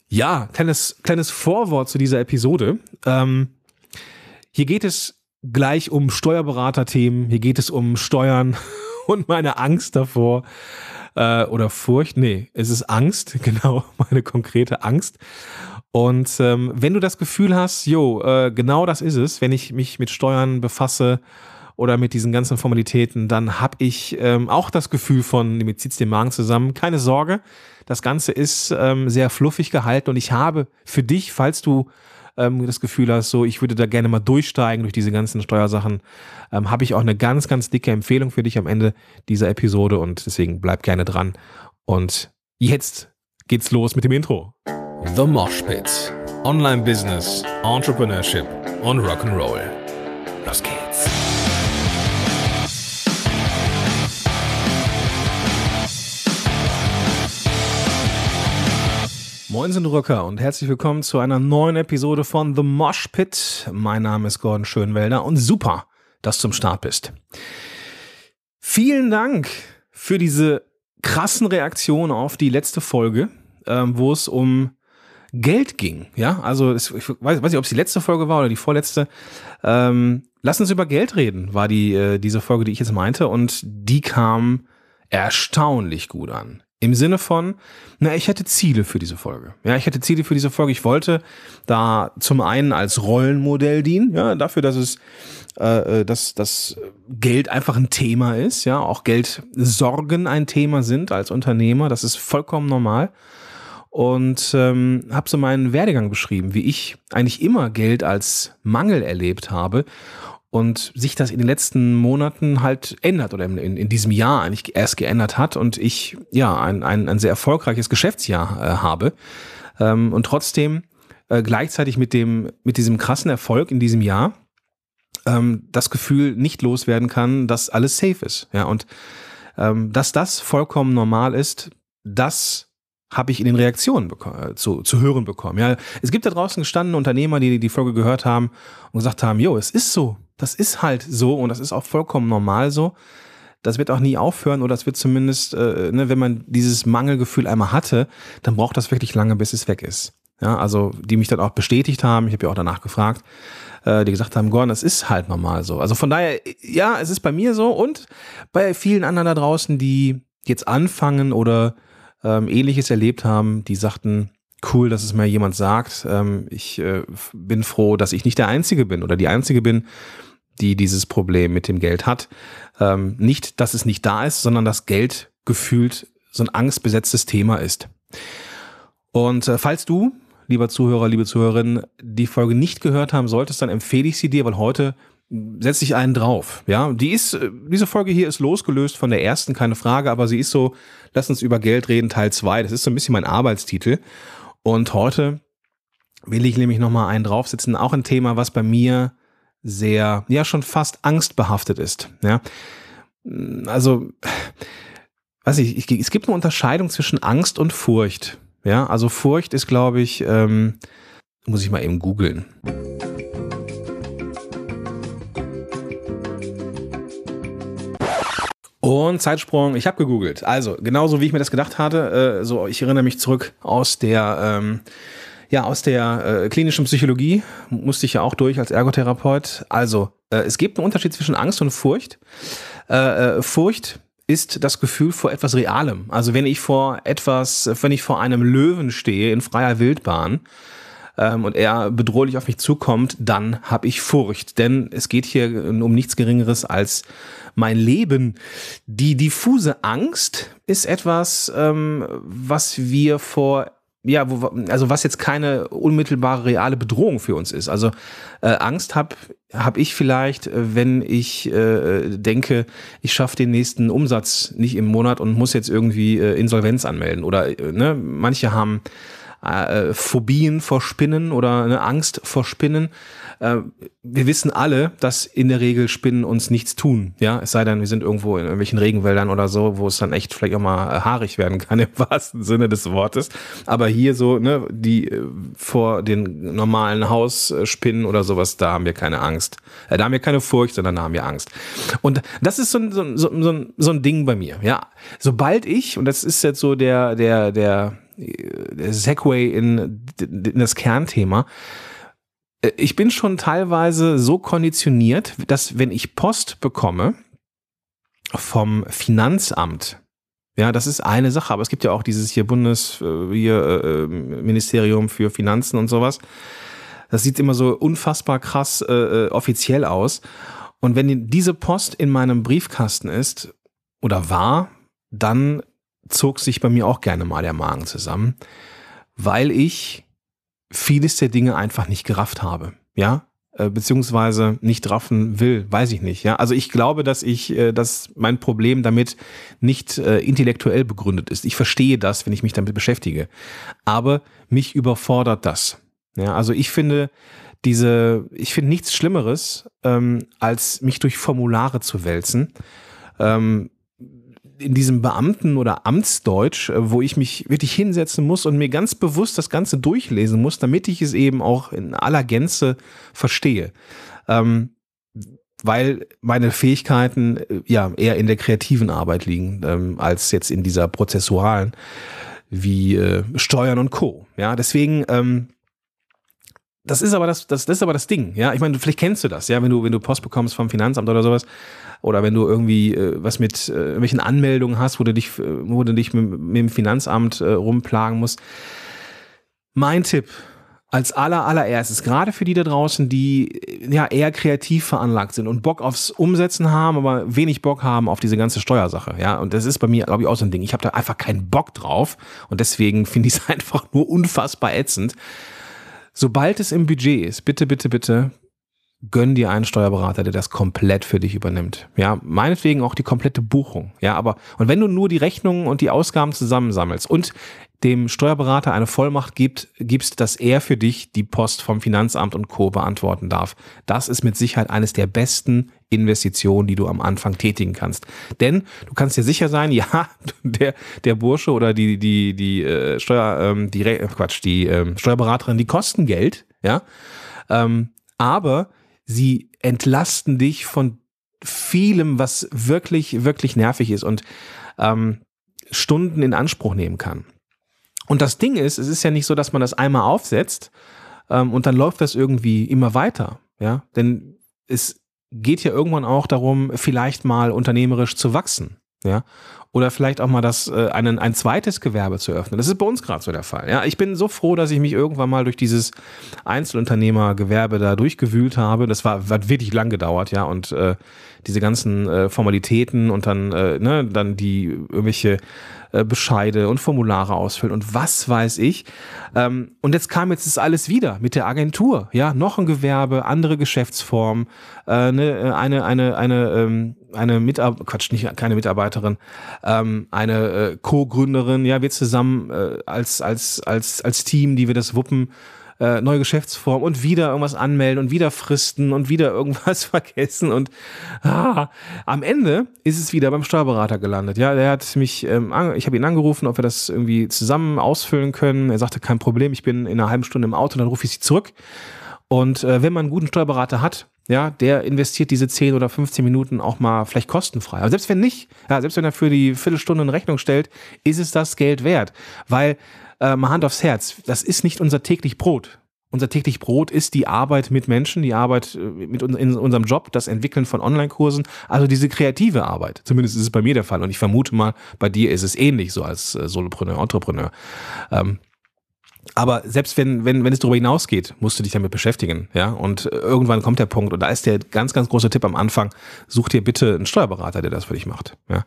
Ja, kleines Vorwort zu dieser Episode. Hier geht es gleich um Steuerberaterthemen, hier geht es um Steuern und meine Angst davor oder Furcht. Nee, es ist Angst, genau, meine konkrete Angst. Und wenn du das Gefühl hast, genau das ist es, wenn ich mich mit Steuern befasse oder mit diesen ganzen Formalitäten, dann habe ich auch das Gefühl von, mir zieht's den Magen zusammen. Keine Sorge, das Ganze ist sehr fluffig gehalten und ich habe für dich, falls du das Gefühl hast, so ich würde da gerne mal durchsteigen durch diese ganzen Steuersachen, habe ich auch eine ganz, ganz dicke Empfehlung für dich am Ende dieser Episode und deswegen bleib gerne dran. Und jetzt geht's los mit dem Intro. The Mosh Pit. Online Business, Entrepreneurship und Rock'n'Roll. Los geht's. Moin sind Rocker und herzlich willkommen zu einer neuen Episode von The Mosh Pit. Mein Name ist Gordon Schönwelder und super, dass du am Start bist. Vielen Dank für diese krassen Reaktionen auf die letzte Folge, wo es um Geld ging. Ja, also ich weiß nicht, ob es die letzte Folge war oder die vorletzte. Lass uns über Geld reden, war diese Folge, die ich jetzt meinte, und die kam erstaunlich gut an. Im Sinne von, ich hätte Ziele für diese Folge. Ja, ich hätte Ziele für diese Folge. Ich wollte da zum einen als Rollenmodell dienen, ja, dafür, dass dass Geld einfach ein Thema ist, ja, auch Geldsorgen ein Thema sind als Unternehmer. Das ist vollkommen normal. Und habe so meinen Werdegang beschrieben, wie ich eigentlich immer Geld als Mangel erlebt habe. Und sich das in den letzten Monaten halt ändert oder in diesem Jahr eigentlich erst geändert hat und ich ein sehr erfolgreiches Geschäftsjahr habe und trotzdem gleichzeitig mit diesem krassen Erfolg in diesem Jahr das Gefühl nicht loswerden kann, dass alles safe ist. Ja, und dass das vollkommen normal ist, das habe ich in den Reaktionen zu hören bekommen. Ja, es gibt da draußen gestandene Unternehmer, die Folge gehört haben und gesagt haben, es ist so. Das ist halt so und das ist auch vollkommen normal so. Das wird auch nie aufhören oder das wird zumindest, wenn man dieses Mangelgefühl einmal hatte, dann braucht das wirklich lange, bis es weg ist. Ja, also die mich dann auch bestätigt haben, ich habe ja auch danach gefragt, die gesagt haben, Gordon, das ist halt normal so. Also von daher, ja, es ist bei mir so und bei vielen anderen da draußen, die jetzt anfangen oder Ähnliches erlebt haben, die sagten, cool, dass es mir jemand sagt. Ich bin froh, dass ich nicht der Einzige bin oder die Einzige bin, die dieses Problem mit dem Geld hat. Nicht, dass es nicht da ist, sondern dass Geld gefühlt so ein angstbesetztes Thema ist. Und falls du, lieber Zuhörer, liebe Zuhörerin, die Folge nicht gehört haben solltest, dann empfehle ich sie dir, weil heute setze ich einen drauf. Ja, diese Folge hier ist losgelöst von der ersten, keine Frage, aber sie ist so, lass uns über Geld reden, Teil 2. Das ist so ein bisschen mein Arbeitstitel. Und heute will ich nämlich nochmal einen draufsetzen, auch ein Thema, was bei mir sehr, schon fast angstbehaftet ist. Ja, also, es gibt eine Unterscheidung zwischen Angst und Furcht. Ja, also Furcht ist, glaube ich, muss ich mal eben googeln. Und Zeitsprung, ich habe gegoogelt. Also, genauso wie ich mir das gedacht hatte, ich erinnere mich zurück aus der klinischen Psychologie, musste ich ja auch durch als Ergotherapeut. Also, es gibt einen Unterschied zwischen Angst und Furcht. Furcht ist das Gefühl vor etwas Realem. Also, wenn ich vor einem Löwen stehe in freier Wildbahn, und er bedrohlich auf mich zukommt, dann habe ich Furcht. Denn es geht hier um nichts Geringeres als mein Leben. Die diffuse Angst ist etwas, was was jetzt keine unmittelbare reale Bedrohung für uns ist. Also Angst hab ich vielleicht, wenn ich denke, ich schaffe den nächsten Umsatz nicht im Monat und muss jetzt irgendwie Insolvenz anmelden. Oder manche haben Phobien vor Spinnen oder eine Angst vor Spinnen. Wir wissen alle, dass in der Regel Spinnen uns nichts tun. Ja, es sei denn, wir sind irgendwo in irgendwelchen Regenwäldern oder so, wo es dann echt vielleicht auch mal haarig werden kann im wahrsten Sinne des Wortes. Aber hier so, die vor den normalen Hausspinnen oder sowas, da haben wir keine Angst. Da haben wir keine Furcht, sondern da haben wir Angst. Und das ist so ein Ding bei mir. Ja, sobald ich, und das ist jetzt so der Segway in das Kernthema. Ich bin schon teilweise so konditioniert, dass wenn ich Post bekomme vom Finanzamt, ja, das ist eine Sache, aber es gibt ja auch dieses hier Ministerium für Finanzen und sowas. Das sieht immer so unfassbar krass offiziell aus. Und wenn diese Post in meinem Briefkasten ist oder war, dann zog sich bei mir auch gerne mal der Magen zusammen, weil ich vieles der Dinge einfach nicht gerafft habe, ja, beziehungsweise nicht raffen will, weiß ich nicht, ja. Also ich glaube, dass mein Problem damit nicht intellektuell begründet ist. Ich verstehe das, wenn ich mich damit beschäftige, aber mich überfordert das. Ja, also ich finde nichts Schlimmeres, als mich durch Formulare zu wälzen. In diesem Beamten- oder Amtsdeutsch, wo ich mich wirklich hinsetzen muss und mir ganz bewusst das Ganze durchlesen muss, damit ich es eben auch in aller Gänze verstehe. Weil meine Fähigkeiten ja eher in der kreativen Arbeit liegen, als jetzt in dieser prozessualen, wie Steuern und Co. Ja, deswegen das ist aber das Ding, ja. Ich meine, vielleicht kennst du das, ja, wenn du Post bekommst vom Finanzamt oder sowas, oder wenn du irgendwie was mit irgendwelchen Anmeldungen hast, wo du dich mit dem Finanzamt rumplagen musst. Mein Tipp als allererstes, gerade für die da draußen, die ja eher kreativ veranlagt sind und Bock aufs Umsetzen haben, aber wenig Bock haben auf diese ganze Steuersache, ja. Und das ist bei mir, glaube ich, auch so ein Ding. Ich habe da einfach keinen Bock drauf und deswegen finde ich es einfach nur unfassbar ätzend. Sobald es im Budget ist, bitte, bitte, bitte, gönn dir einen Steuerberater, der das komplett für dich übernimmt. Ja, meinetwegen auch die komplette Buchung. Ja, und wenn du nur die Rechnungen und die Ausgaben zusammensammelst und dem Steuerberater eine Vollmacht gibst, dass er für dich die Post vom Finanzamt und Co. beantworten darf. Das ist mit Sicherheit eines der besten Investitionen, die du am Anfang tätigen kannst. Denn du kannst dir sicher sein, ja, der Bursche oder die Steuerberaterin, die kosten Geld, ja, aber sie entlasten dich von vielem, was wirklich, wirklich nervig ist und Stunden in Anspruch nehmen kann. Und das Ding ist, es ist ja nicht so, dass man das einmal aufsetzt und dann läuft das irgendwie immer weiter, ja, denn es geht ja irgendwann auch darum, vielleicht mal unternehmerisch zu wachsen, ja, oder vielleicht auch mal ein zweites Gewerbe zu öffnen. Das ist bei uns gerade so der Fall. Ja, ich bin so froh, dass ich mich irgendwann mal durch dieses Einzelunternehmergewerbe da durchgewühlt habe. Das hat wirklich lang gedauert, ja, und diese ganzen Formalitäten und dann die irgendwelche Bescheide und Formulare ausfüllen und was weiß ich. Und jetzt ist alles wieder mit der Agentur, ja, noch ein Gewerbe, andere Geschäftsform, keine Mitarbeiterin, eine Co-Gründerin, ja, wir zusammen als Team, die wir das wuppen, neue Geschäftsform und wieder irgendwas anmelden und wieder Fristen und wieder irgendwas vergessen und am Ende ist es wieder beim Steuerberater gelandet. Ja, der hat mich, ich habe ihn angerufen, ob wir das irgendwie zusammen ausfüllen können. Er sagte, kein Problem, ich bin in einer halben Stunde im Auto, dann rufe ich sie zurück. Und wenn man einen guten Steuerberater hat, ja, der investiert diese 10 oder 15 Minuten auch mal vielleicht kostenfrei. Aber selbst wenn nicht, ja, selbst wenn er für die Viertelstunde eine Rechnung stellt, ist es das Geld wert. Weil, mal Hand aufs Herz, das ist nicht unser täglich Brot. Unser täglich Brot ist die Arbeit mit Menschen, die Arbeit in unserem Job, das Entwickeln von Online-Kursen, also diese kreative Arbeit. Zumindest ist es bei mir der Fall. Und ich vermute mal, bei dir ist es ähnlich so als Solopreneur, Entrepreneur. Aber selbst wenn es darüber hinausgeht, musst du dich damit beschäftigen, ja. Und irgendwann kommt der Punkt, und da ist der ganz, ganz große Tipp am Anfang: Such dir bitte einen Steuerberater, der das für dich macht, ja.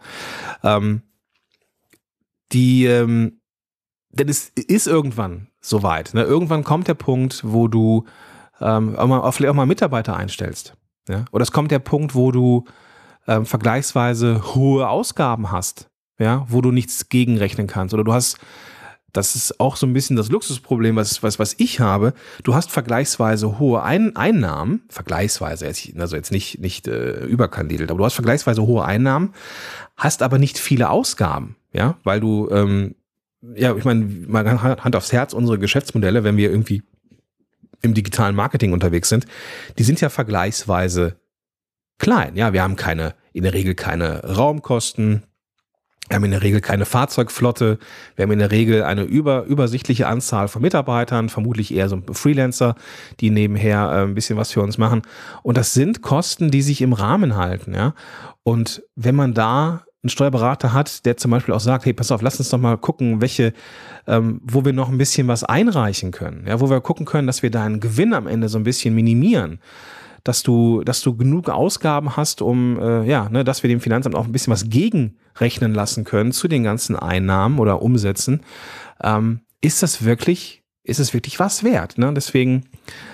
Denn es ist irgendwann soweit, ne? Irgendwann kommt der Punkt, wo du vielleicht auch mal Mitarbeiter einstellst, ja. Oder es kommt der Punkt, wo du vergleichsweise hohe Ausgaben hast, ja, wo du nichts gegenrechnen kannst, oder du hast. Das ist auch so ein bisschen das Luxusproblem, was ich habe. Du hast vergleichsweise hohe Einnahmen, vergleichsweise, also jetzt nicht überkandidelt, aber du hast vergleichsweise hohe Einnahmen, hast aber nicht viele Ausgaben, ja, weil du, ich meine, mal Hand aufs Herz, unsere Geschäftsmodelle, wenn wir irgendwie im digitalen Marketing unterwegs sind, die sind ja vergleichsweise klein, ja, wir haben in der Regel keine Raumkosten. Wir haben in der Regel keine Fahrzeugflotte, wir haben in der Regel eine übersichtliche Anzahl von Mitarbeitern, vermutlich eher so Freelancer, die nebenher ein bisschen was für uns machen. Und das sind Kosten, die sich im Rahmen halten. Ja? Und wenn man da einen Steuerberater hat, der zum Beispiel auch sagt, hey, pass auf, lass uns doch mal gucken, wo wir noch ein bisschen was einreichen können, ja? Wo wir gucken können, dass wir deinen Gewinn am Ende so ein bisschen minimieren. Dass du genug Ausgaben hast, dass wir dem Finanzamt auch ein bisschen was gegenrechnen lassen können zu den ganzen Einnahmen oder Umsätzen, ist es wirklich was wert. Ne? Deswegen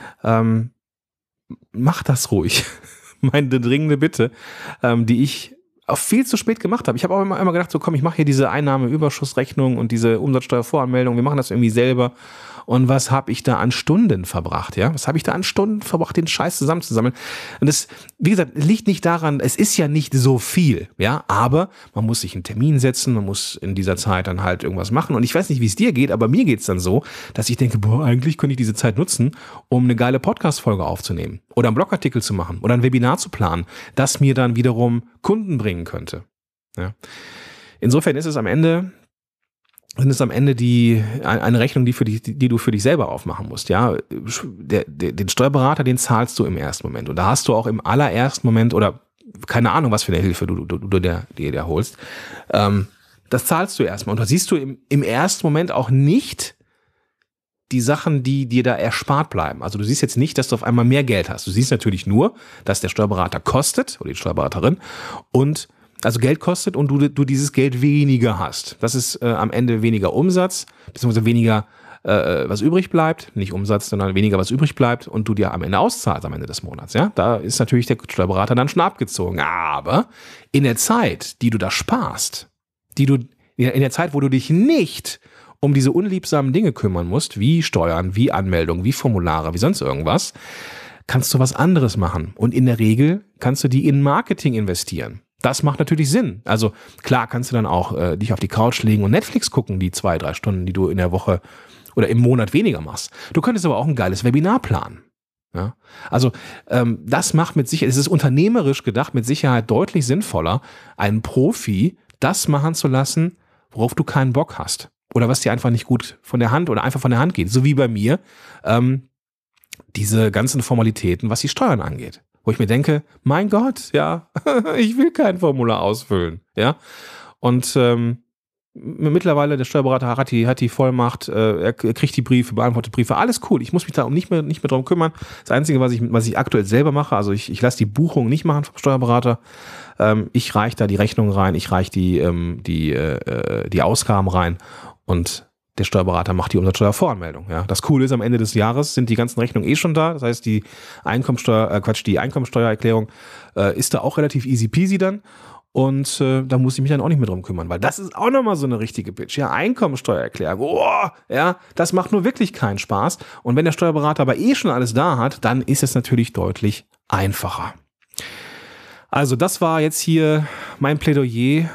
mach das ruhig. Meine dringende Bitte, die ich auch viel zu spät gemacht habe. Ich habe auch immer gedacht, so komm, ich mache hier diese Einnahmeüberschussrechnung und diese Umsatzsteuervoranmeldung, wir machen das irgendwie selber. Und was habe ich da an Stunden verbracht, ja? Was habe ich da an Stunden verbracht, den Scheiß zusammenzusammeln? Und das, wie gesagt, liegt nicht daran, es ist ja nicht so viel, ja? Aber man muss sich einen Termin setzen, man muss in dieser Zeit dann halt irgendwas machen. Und ich weiß nicht, wie es dir geht, aber mir geht's dann so, dass ich denke, eigentlich könnte ich diese Zeit nutzen, um eine geile Podcast-Folge aufzunehmen oder einen Blogartikel zu machen oder ein Webinar zu planen, das mir dann wiederum Kunden bringen könnte. Ja? Insofern ist es am Ende eine Rechnung, die du für dich selber aufmachen musst. Ja, den Steuerberater, den zahlst du im ersten Moment. Und da hast du auch im allerersten Moment oder keine Ahnung, was für eine Hilfe du dir holst. Das zahlst du erstmal. Und da siehst du im ersten Moment auch nicht die Sachen, die dir da erspart bleiben. Also du siehst jetzt nicht, dass du auf einmal mehr Geld hast. Du siehst natürlich nur, dass der Steuerberater kostet oder die Steuerberaterin und also Geld kostet und du dieses Geld weniger hast. Das ist am Ende weniger Umsatz, beziehungsweise weniger was übrig bleibt. Nicht Umsatz, sondern weniger was übrig bleibt und du dir am Ende auszahlst am Ende des Monats. Ja, da ist natürlich der Steuerberater dann schon abgezogen. Aber in der Zeit, die du da sparst, in der Zeit, wo du dich nicht um diese unliebsamen Dinge kümmern musst, wie Steuern, wie Anmeldung, wie Formulare, wie sonst irgendwas, kannst du was anderes machen. Und in der Regel kannst du die in Marketing investieren. Das macht natürlich Sinn. Also klar kannst du dann auch dich auf die Couch legen und Netflix gucken, die 2-3 Stunden, die du in der Woche oder im Monat weniger machst. Du könntest aber auch ein geiles Webinar planen. Ja? Also das macht mit Sicherheit, es ist unternehmerisch gedacht, mit Sicherheit deutlich sinnvoller, einen Profi das machen zu lassen, worauf du keinen Bock hast. Oder was dir einfach nicht gut von der Hand oder einfach von der Hand geht. So wie bei mir diese ganzen Formalitäten, was die Steuern angeht. Wo ich mir denke, mein Gott, ja, ich will kein Formular ausfüllen, ja. Und mittlerweile, der Steuerberater hat die Vollmacht, er kriegt die Briefe, beantwortet Briefe, alles cool. Ich muss mich da nicht mehr drum kümmern. Das Einzige, was ich aktuell selber mache, also ich lasse die Buchung nicht machen vom Steuerberater. Ich reiche da die Rechnung rein, ich reiche die Ausgaben rein und der Steuerberater macht die Umsatzsteuervoranmeldung. Ja. Das Coole ist, am Ende des Jahres sind die ganzen Rechnungen schon da. Das heißt, die Einkommensteuererklärung ist da auch relativ easy peasy dann. Und da muss ich mich dann auch nicht mehr drum kümmern, weil das ist auch nochmal so eine richtige Bitch. Ja, Einkommensteuererklärung, das macht nur wirklich keinen Spaß. Und wenn der Steuerberater aber schon alles da hat, dann ist es natürlich deutlich einfacher. Also das war jetzt hier mein Plädoyer.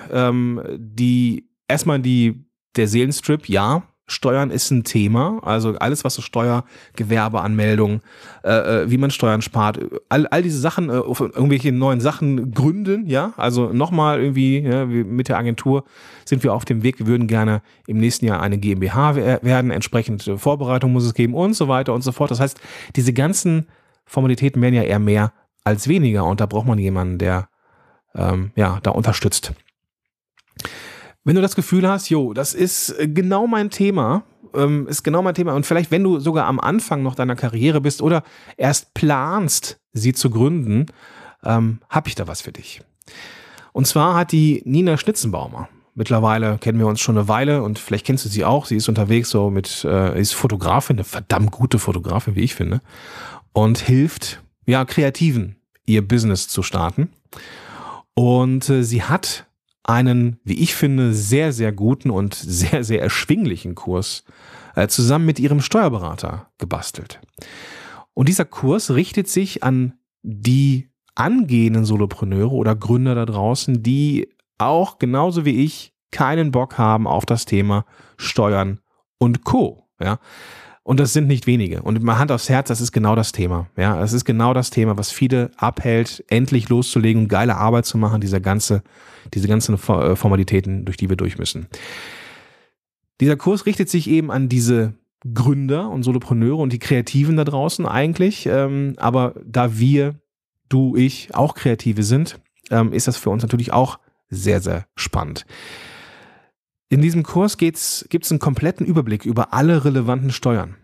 Der Seelenstrip, ja, Steuern ist ein Thema, also alles, was so Gewerbeanmeldung, wie man Steuern spart, all diese Sachen, irgendwelche neuen Sachen gründen, ja, also nochmal irgendwie, ja, mit der Agentur sind wir auf dem Weg, wir würden gerne im nächsten Jahr eine GmbH werden, entsprechend Vorbereitung muss es geben und so weiter und so fort. Das heißt, diese ganzen Formalitäten werden ja eher mehr als weniger und da braucht man jemanden, der da unterstützt. Wenn du das Gefühl hast, das ist genau mein Thema, und vielleicht, wenn du sogar am Anfang noch deiner Karriere bist oder erst planst, sie zu gründen, habe ich da was für dich. Und zwar hat die Nina Schnitzenbaumer, mittlerweile kennen wir uns schon eine Weile und vielleicht kennst du sie auch, sie ist unterwegs ist Fotografin, eine verdammt gute Fotografin, wie ich finde, und hilft Kreativen, ihr Business zu starten. Und sie hat einen, wie ich finde, sehr, sehr guten und sehr, sehr erschwinglichen Kurs zusammen mit ihrem Steuerberater gebastelt. Und dieser Kurs richtet sich an die angehenden Solopreneure oder Gründer da draußen, die auch genauso wie ich keinen Bock haben auf das Thema Steuern und Co. Ja? Und das sind nicht wenige. Und mal Hand aufs Herz, das ist genau das Thema. Ja, es ist genau das Thema, was viele abhält, endlich loszulegen und geile Arbeit zu machen, diese ganzen Formalitäten, durch die wir durch müssen. Dieser Kurs richtet sich eben an diese Gründer und Solopreneure und die Kreativen da draußen eigentlich. Aber da du, ich auch Kreative sind, ist das für uns natürlich auch sehr, sehr spannend. In diesem Kurs gibt's einen kompletten Überblick über alle relevanten Steuern.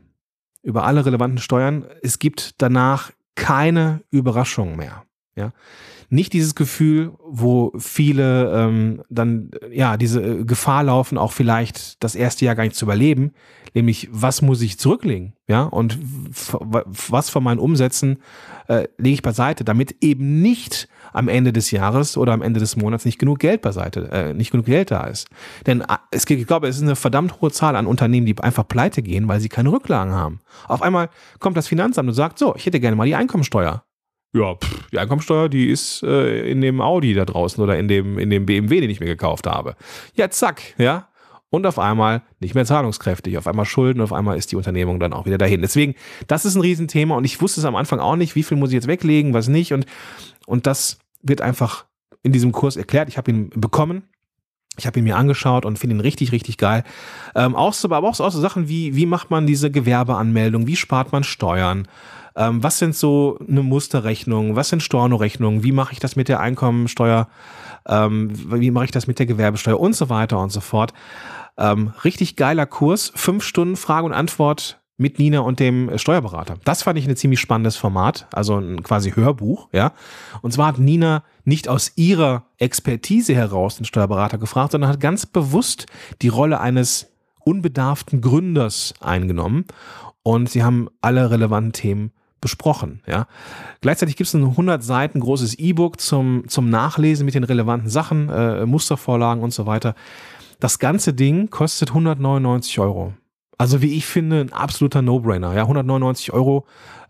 Es gibt danach keine Überraschungen mehr. Ja? Nicht dieses Gefühl, wo viele dann diese Gefahr laufen, auch vielleicht das erste Jahr gar nicht zu überleben, nämlich was muss ich zurücklegen, ja, und was von meinen Umsätzen lege ich beiseite, damit eben nicht am Ende des Jahres oder am Ende des Monats nicht genug Geld da ist. Denn ich glaube, es ist eine verdammt hohe Zahl an Unternehmen, die einfach pleite gehen, weil sie keine Rücklagen haben. Auf einmal kommt das Finanzamt und sagt, so, ich hätte gerne mal die Einkommensteuer. Ja, die Einkommensteuer, die ist in dem Audi da draußen oder in dem BMW, den ich mir gekauft habe. Ja, zack, ja. Und auf einmal nicht mehr zahlungskräftig, auf einmal Schulden, auf einmal ist die Unternehmung dann auch wieder dahin. Deswegen, das ist ein Riesenthema und ich wusste es am Anfang auch nicht, wie viel muss ich jetzt weglegen, was nicht. Und das wird einfach in diesem Kurs erklärt. Ich habe ihn bekommen. Ich habe ihn mir angeschaut und finde ihn richtig, richtig geil. Aber auch so Sachen wie macht man diese Gewerbeanmeldung, wie spart man Steuern, was sind so eine Musterrechnung, was sind Stornorechnungen, wie mache ich das mit der Einkommensteuer, wie mache ich das mit der Gewerbesteuer und so weiter und so fort. Richtig geiler Kurs, 5 Stunden Frage und Antwort mit Nina und dem Steuerberater. Das fand ich ein ziemlich spannendes Format, also ein quasi Hörbuch, ja. Und zwar hat Nina nicht aus ihrer Expertise heraus den Steuerberater gefragt, sondern hat ganz bewusst die Rolle eines unbedarften Gründers eingenommen und sie haben alle relevanten Themen besprochen, ja. Gleichzeitig gibt es ein 100 Seiten großes E-Book zum Nachlesen mit den relevanten Sachen, Mustervorlagen und so weiter. Das ganze Ding kostet 199 €. Also wie ich finde, ein absoluter No-Brainer. Ja, 199 €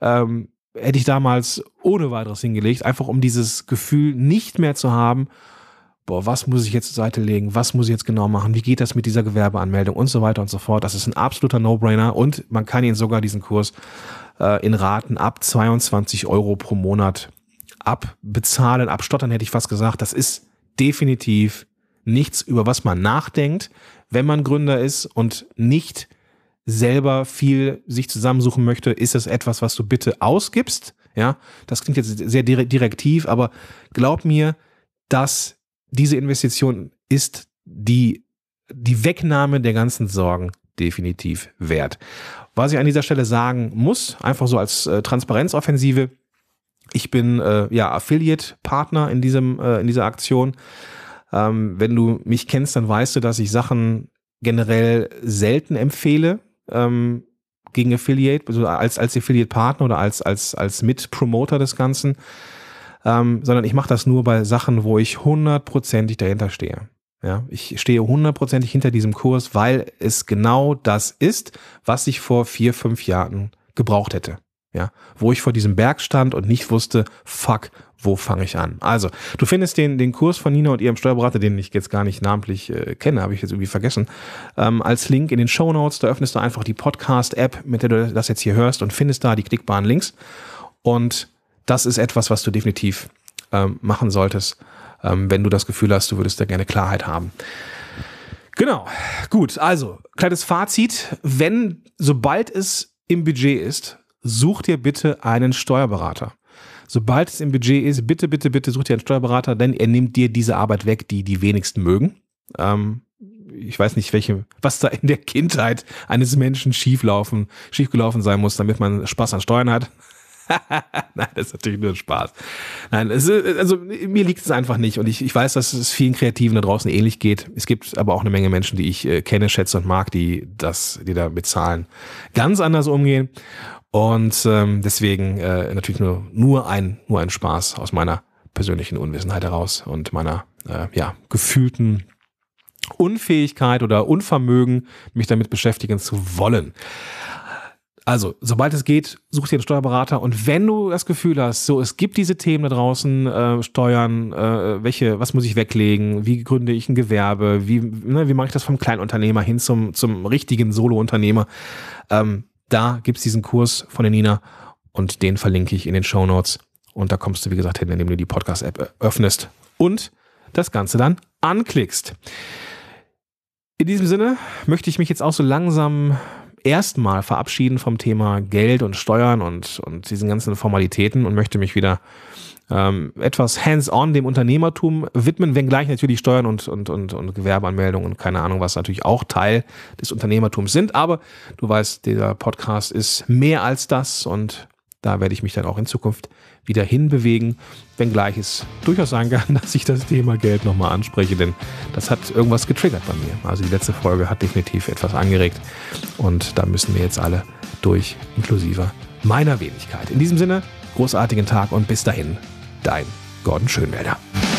hätte ich damals ohne weiteres hingelegt, einfach um dieses Gefühl nicht mehr zu haben, boah, was muss ich jetzt zur Seite legen, was muss ich jetzt genau machen, wie geht das mit dieser Gewerbeanmeldung und so weiter und so fort. Das ist ein absoluter No-Brainer und man kann ihn sogar, diesen Kurs, in Raten ab 22 € pro Monat abbezahlen, abstottern hätte ich fast gesagt. Das ist definitiv nichts, über was man nachdenkt, wenn man Gründer ist und nicht selber viel sich zusammensuchen möchte, ist es etwas, was du bitte ausgibst. Ja, das klingt jetzt sehr direktiv, aber glaub mir, dass diese Investition ist die Wegnahme der ganzen Sorgen definitiv wert. Was ich an dieser Stelle sagen muss, einfach so als Transparenzoffensive, ich bin Affiliate-Partner in dieser Aktion. Wenn du mich kennst, dann weißt du, dass ich Sachen generell selten empfehle gegen Affiliate, also als Affiliate-Partner oder als Mitpromoter des Ganzen, sondern ich mache das nur bei Sachen, wo ich 100%ig dahinter stehe. Ja, ich stehe 100%ig hinter diesem Kurs, weil es genau das ist, was ich vor 4-5 Jahren gebraucht hätte. Ja, wo ich vor diesem Berg stand und nicht wusste, fuck, wo fange ich an? Also, du findest den Kurs von Nina und ihrem Steuerberater, den ich jetzt gar nicht namentlich kenne, habe ich jetzt irgendwie vergessen, als Link in den Shownotes. Da öffnest du einfach die Podcast-App, mit der du das jetzt hier hörst und findest da die klickbaren Links. Und das ist etwas, was du definitiv machen solltest, wenn du das Gefühl hast, du würdest da gerne Klarheit haben. Genau, gut, also, kleines Fazit. Sobald es im Budget ist, such dir bitte einen Steuerberater. Sobald es im Budget ist, bitte such dir einen Steuerberater, denn er nimmt dir diese Arbeit weg, die die wenigsten mögen. Ich weiß nicht, was da in der Kindheit eines Menschen schiefgelaufen sein muss, damit man Spaß an Steuern hat. Nein, das ist natürlich nur ein Spaß. Nein, mir liegt es einfach nicht und ich weiß, dass es vielen Kreativen da draußen ähnlich geht. Es gibt aber auch eine Menge Menschen, die ich kenne, schätze und mag, die da mit Zahlen ganz anders umgehen. Und deswegen natürlich nur ein Spaß aus meiner persönlichen Unwissenheit heraus und meiner gefühlten Unfähigkeit oder Unvermögen, mich damit beschäftigen zu wollen. Also, sobald es geht, such dir einen Steuerberater und wenn du das Gefühl hast, so, es gibt diese Themen da draußen, Steuern, was muss ich weglegen, wie gründe ich ein Gewerbe, wie mache ich das vom Kleinunternehmer hin zum richtigen Solo-Unternehmer, Da gibt es diesen Kurs von der Nina und den verlinke ich in den Shownotes. Und da kommst du, wie gesagt, hin, indem du die Podcast-App öffnest und das Ganze dann anklickst. In diesem Sinne möchte ich mich jetzt auch so langsam erstmal verabschieden vom Thema Geld und Steuern und diesen ganzen Formalitäten und möchte mich wieder etwas hands-on dem Unternehmertum widmen, wenngleich natürlich Steuern und Gewerbeanmeldungen und keine Ahnung was natürlich auch Teil des Unternehmertums sind. Aber du weißt, dieser Podcast ist mehr als das und da werde ich mich dann auch in Zukunft wieder hinbewegen, wenngleich es durchaus sein kann, dass ich das Thema Geld nochmal anspreche, denn das hat irgendwas getriggert bei mir. Also die letzte Folge hat definitiv etwas angeregt und da müssen wir jetzt alle durch, inklusive meiner Wenigkeit. In diesem Sinne, großartigen Tag und bis dahin, dein Gordon Schönwelder.